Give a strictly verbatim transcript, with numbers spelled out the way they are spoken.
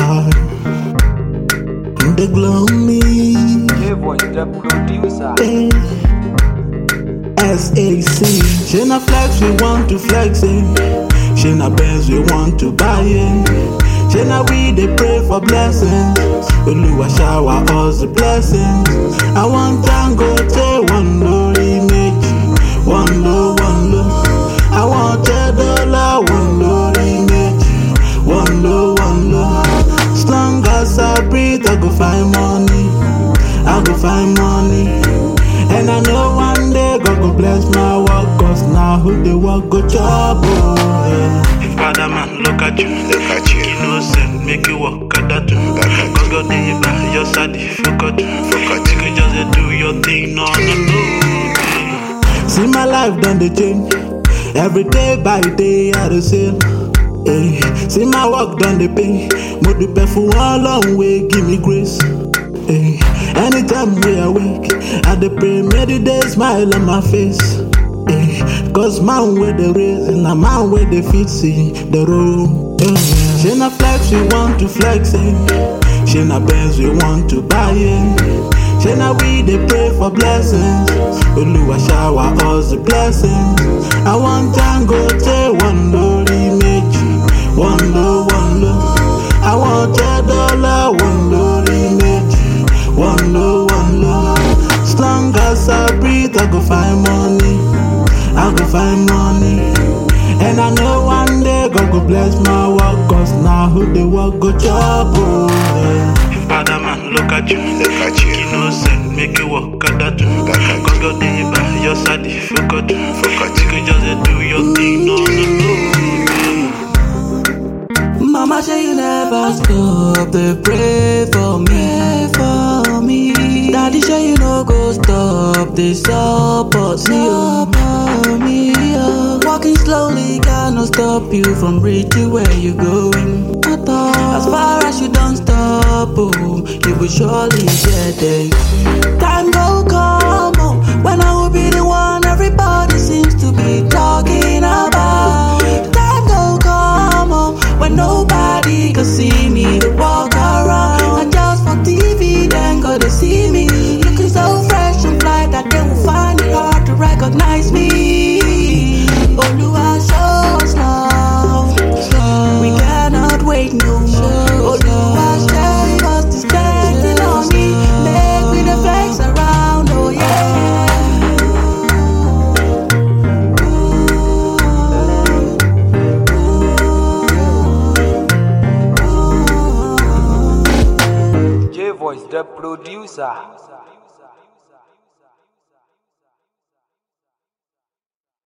eye. They glow me. J-Voice, the producer. Eh. S A C. She na flex, we want to flex it. She na Benz, we want to buy it. She na we, they pray for blessings. Oluwa shower us the blessings. I want Django to one low image. One low, one low. I want a dollar, one low image. One low, one low. As long as I breathe, I go find money. I go find money. And I know one day God go bless my work. Cause now who they work go job, oh yeah. If other man look at you, Look at you. you know sense, make you work at that too. Cause God dey by your side if you got to. Fuck You can just do your thing, no, no, no. See my life done the change. Every day by day I dey sale. Hey, see my work done the pay. Mo dupe for one long way, give me grace. Hey, anytime we awake, I dey pray, may the day smile on my face. Hey, cause man with the race and a man with the feet see the road. Hey, she na flex, we want to flex it. She na Benz, we want to buy it. She na we, they pray for blessings. Oluwa shower us the blessings. I want Django to one low image. One low, one low. I want a dollar, one low image. One low, one low. As long as I breathe, I go find money. I go find money. And I know one day God go bless my work. Cause now who they work go job, oh yeah. If other man look at you, Look at you. you know sense, make you work at that too. Cause God dey by your side if you got to. You can just do your thing, no, no, no. Mama say you never stop, they pray for me, pray for me. Daddy say you no go stop, they support me, oh. me oh. Walking slowly cannot stop you from reaching where you going. As far as you don't stop, oh, you will surely get there. Time go come, oh, when I will be the one everybody seems to be talking about. Time go come, oh, when nobody can see me to walk around. And just for T V, then go to see me looking so fresh and fly that they will find it hard to recognize me. Oluwa show us love, we cannot wait no more. Oluwa show us this standing on me, make me the flex around, oh yeah. J-Voice, the producer.